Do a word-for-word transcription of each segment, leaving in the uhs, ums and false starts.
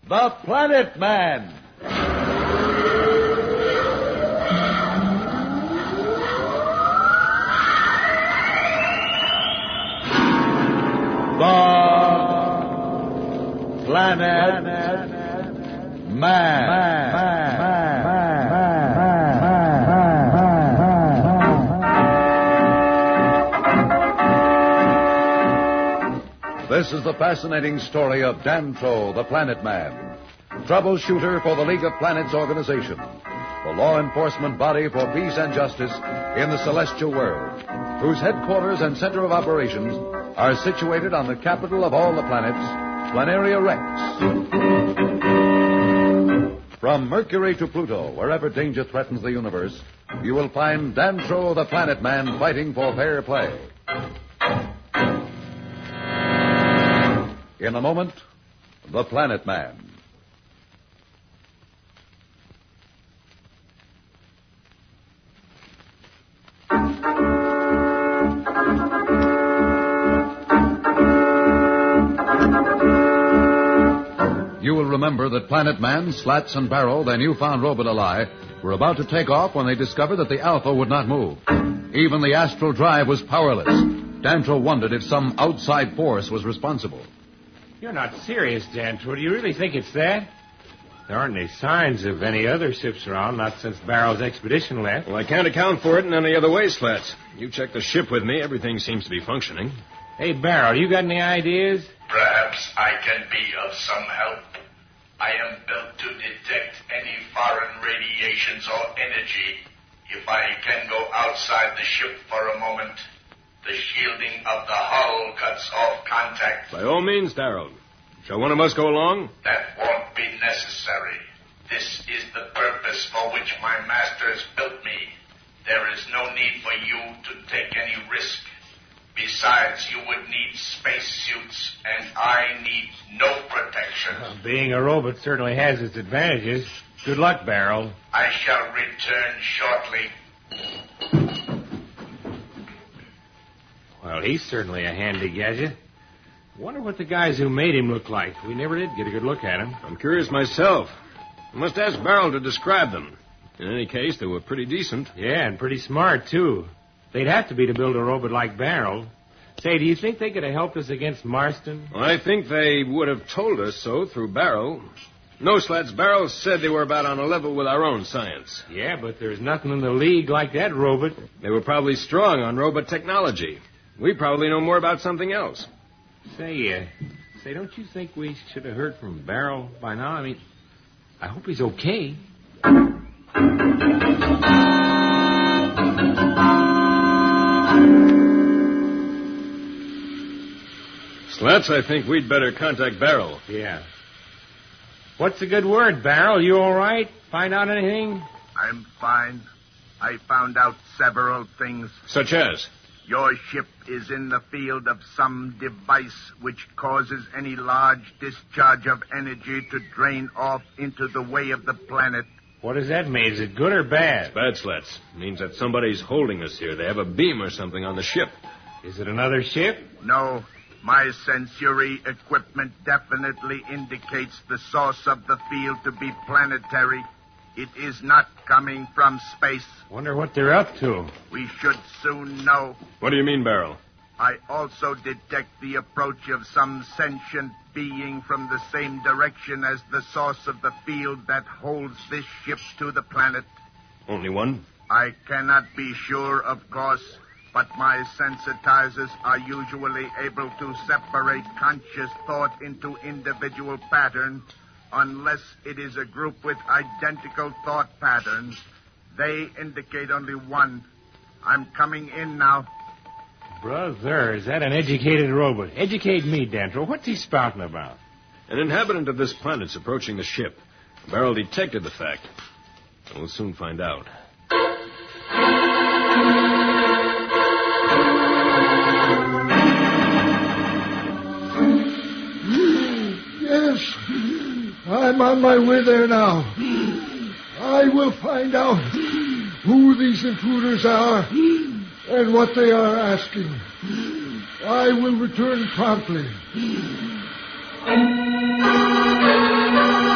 The Planet Man. The Planet Man. This is the fascinating story of Dantro, the Planet Man, troubleshooter for the League of Planets organization, the law enforcement body for peace and justice in the celestial world, whose headquarters and center of operations are situated on the capital of all the planets, Planaria Rex. From Mercury to Pluto, wherever danger threatens the universe, you will find Dantro, the Planet Man, fighting for fair play. In a moment, The Planet Man. You will remember that Planet Man, Slats, and Barrel, their newfound robot ally, were about to take off when they discovered that the Alpha would not move. Even the astral drive was powerless. Dantro wondered if some outside force was responsible. You're not serious, Dantro. Do you really think it's that? There aren't any signs of any other ships around, not since Barrel's expedition left. Well, I can't account for it in any other way, Slats. You check the ship with me, everything seems to be functioning. Hey, Barrel, you got any ideas? Perhaps I can be of some help. I am built to detect any foreign radiations or energy. If I can go outside the ship for a moment, the shielding of the hull cuts off contact. By all means, Darrell. Shall one of us go along? That won't be necessary. This is the purpose for which my master has built me. There is no need for you to take any risk. Besides, you would need spacesuits, and I need no protection. Well, being a robot certainly has its advantages. Good luck, Barrel. I shall return shortly. Well, he's certainly a handy gadget. Wonder what the guys who made him look like. We never did get a good look at him. I'm curious myself. I must ask Barrel to describe them. In any case, they were pretty decent. Yeah, and pretty smart, too. They'd have to be to build a robot like Barrel. Say, do you think they could have helped us against Marston? Well, I think they would have told us so through Barrel. No, Slats, Barrel said they were about on a level with our own science. Yeah, but there's nothing in the League like that robot. They were probably strong on robot technology. We probably know more about something else. Say, uh, say, don't you think we should have heard from Barrel by now? I mean, I hope he's okay. Slats, I think we'd better contact Barrel. Yeah. What's a good word, Barrel? You all right? Find out anything? I'm fine. I found out several things. Such as? Your ship is in the field of some device which causes any large discharge of energy to drain off into the way of the planet. What does that mean? Is it good or bad? It's bad, Slats. It means that somebody's holding us here. They have a beam or something on the ship. Is it another ship? No. My sensory equipment definitely indicates the source of the field to be planetary. It is not coming from space. Wonder what they're up to. We should soon know. What do you mean, Barrel? I also detect the approach of some sentient being from the same direction as the source of the field that holds this ship to the planet. Only one? I cannot be sure, of course, but my sensitizers are usually able to separate conscious thought into individual patterns. Unless it is a group with identical thought patterns, they indicate only one. I'm coming in now. Brother, is that an educated robot? Educate me, Dantro. What's he spouting about? An inhabitant of this planet's approaching the ship. Barrel detected the fact. We'll soon find out. Yes. I'm on my way there now. I will find out who these intruders are and what they are asking. I will return promptly.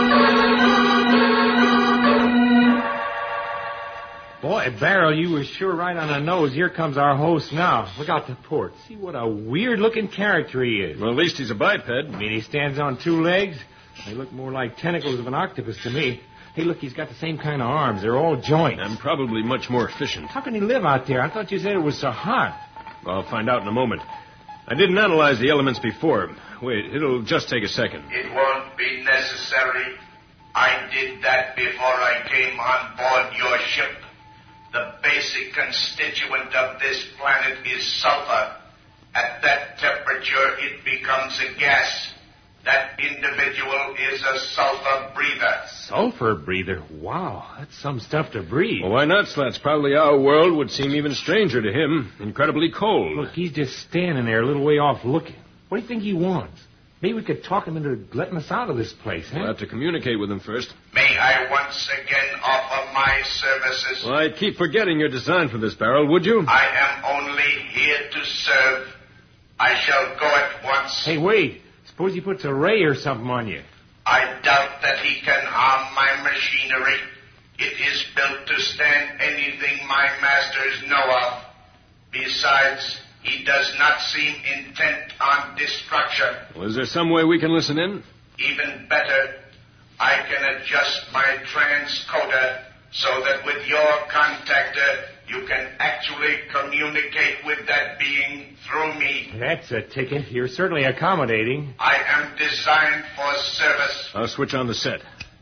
Boy, Barrel, you were sure right on the nose. Here comes our host now. Look out the port. See what a weird-looking character he is. Well, at least he's a biped. I mean, he stands on two legs. They look more like tentacles of an octopus to me. Hey, look, he's got the same kind of arms. They're all joints. And probably much more efficient. How can he live out there? I thought you said it was so hot. I'll find out in a moment. I didn't analyze the elements before. Wait, it'll just take a second. It won't be necessary. I did that before I came on board your ship. The basic constituent of this planet is sulfur. At that temperature, it becomes a gas. That individual is a sulfur breather. Sulfur breather? Wow, that's some stuff to breathe. Well, why not, Slats? Probably our world would seem even stranger to him. Incredibly cold. Look, he's just standing there a little way off looking. What do you think he wants? Maybe we could talk him into letting us out of this place, huh? We'll have to communicate with him first. May I once again offer my services? Well, I'd keep forgetting your design for this, Barrel, would you? I am only here to serve. I shall go at once. Hey, wait. Suppose he puts a ray or something on you. I doubt that he can harm my machinery. It is built to stand anything my masters know of. Besides, he does not seem intent on destruction. Well, is there some way we can listen in? Even better, I can adjust my transcoder so that with your contactor, you can actually communicate with that being through me. That's a ticket. You're certainly accommodating. I am designed for service. I'll switch on the set.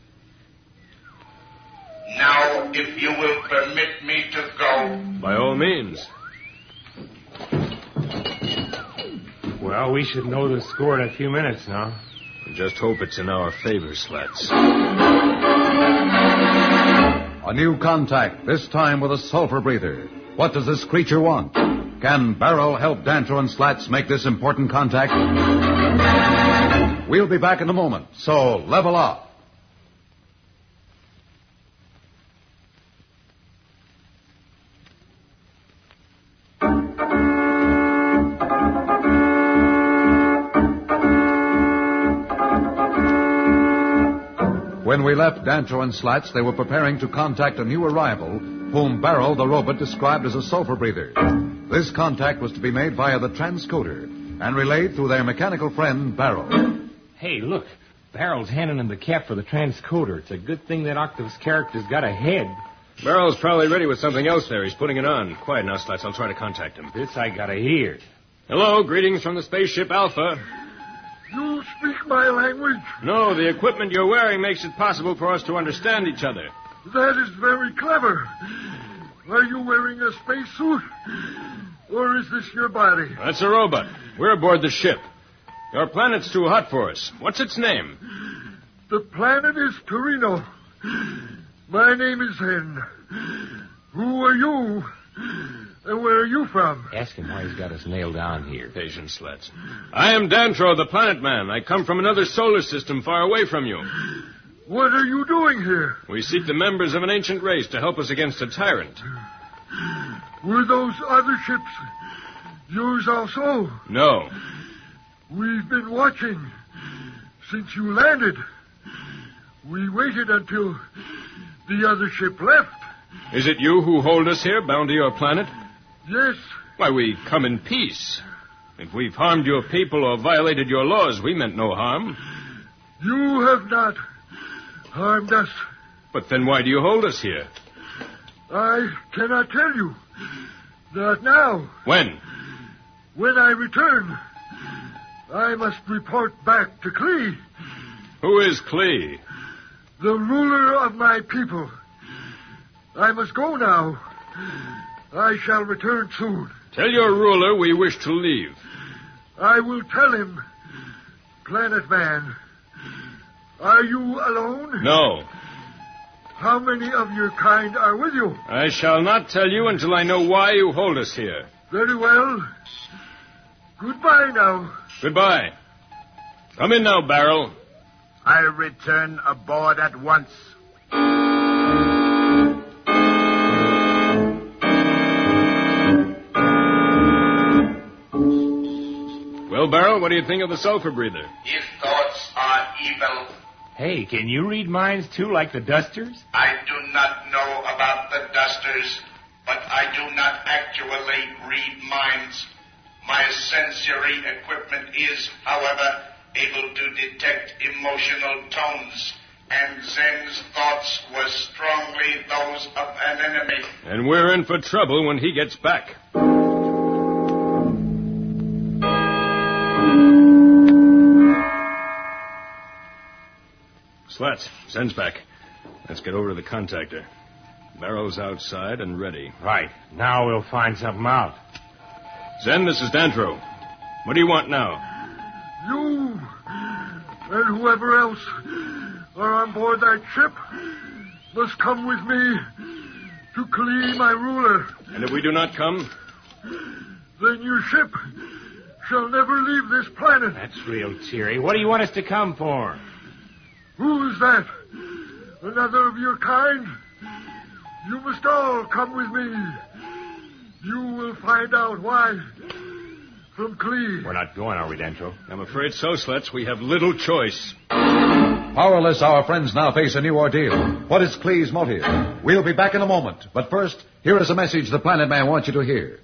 Now, if you will permit me to go. By all means. Well, we should know the score in a few minutes now. Just hope it's in our favor, Slats. A new contact, this time with a sulfur breather. What does this creature want? Can Barrel help Dantro and Slats make this important contact? We'll be back in a moment, so level off. When we left Dantro and Slats, they were preparing to contact a new arrival, whom Barrel, the robot, described as a sulfur breather. This contact was to be made via the transcoder and relayed through their mechanical friend, Barrel. Hey, look. Barrel's handing him the cap for the transcoder. It's a good thing that octopus character's got a head. Barrel's probably ready with something else there. He's putting it on. Quiet now, Slats. I'll try to contact him. This I gotta hear. Hello, greetings from the spaceship Alpha. You speak my language? No, the equipment you're wearing makes it possible for us to understand each other. That is very clever. Are you wearing a spacesuit? Or is this your body? That's a robot. We're aboard the ship. Your planet's too hot for us. What's its name? The planet is Torino. My name is Hen. Who are you? And where are you from? Ask him why he's got us nailed down here. Patience, Slats. I am Dantro, the planet man. I come from another solar system far away from you. What are you doing here? We seek the members of an ancient race to help us against a tyrant. Were those other ships yours also? No. We've been watching since you landed. We waited until the other ship left. Is it you who hold us here, bound to your planet? Yes. Why, we come in peace. If we've harmed your people or violated your laws, we meant no harm. You have not harmed us. But then why do you hold us here? I cannot tell you. Not now. When? When I return, I must report back to Klee. Who is Klee? The ruler of my people. I must go now. I shall return soon. Tell your ruler we wish to leave. I will tell him, Planet Man. Are you alone? No. How many of your kind are with you? I shall not tell you until I know why you hold us here. Very well. Goodbye now. Goodbye. Come in now, Barrel. I return aboard at once. Well, Barrel, what do you think of the sulfur breather? His thoughts are evil. Hey, can you read minds too, like the Dusters? I do not know about the Dusters, but I do not actually read minds. My sensory equipment is, however, able to detect emotional tones, and Zen's thoughts were strongly those of an enemy. And we're in for trouble when he gets back. Slats, Zen's back. Let's get over to the contactor. Barrow's outside and ready. Right. Now we'll find something out. Zen, this is Dantro. What do you want now? You and whoever else are on board that ship must come with me to Klee, my ruler. And if we do not come? Then your ship shall never leave this planet. That's real cheery. What do you want us to come for? Who is that? Another of your kind? You must all come with me. You will find out why. From Klee. We're not going, are we, Dantro? I'm afraid so, Slats. We have little choice. Powerless, our friends now face a new ordeal. What is Klee's motive? We'll be back in a moment. But first, here is a message the Planet Man wants you to hear.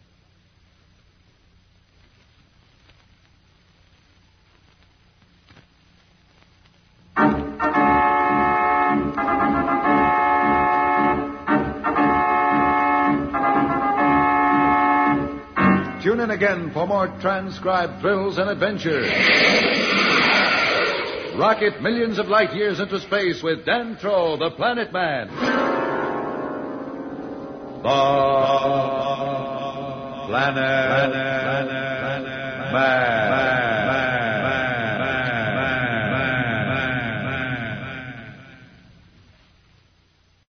Tune in again for more transcribed thrills and adventures. Rocket millions of light years into space with Dantro, the Planet Man. The Planet Man.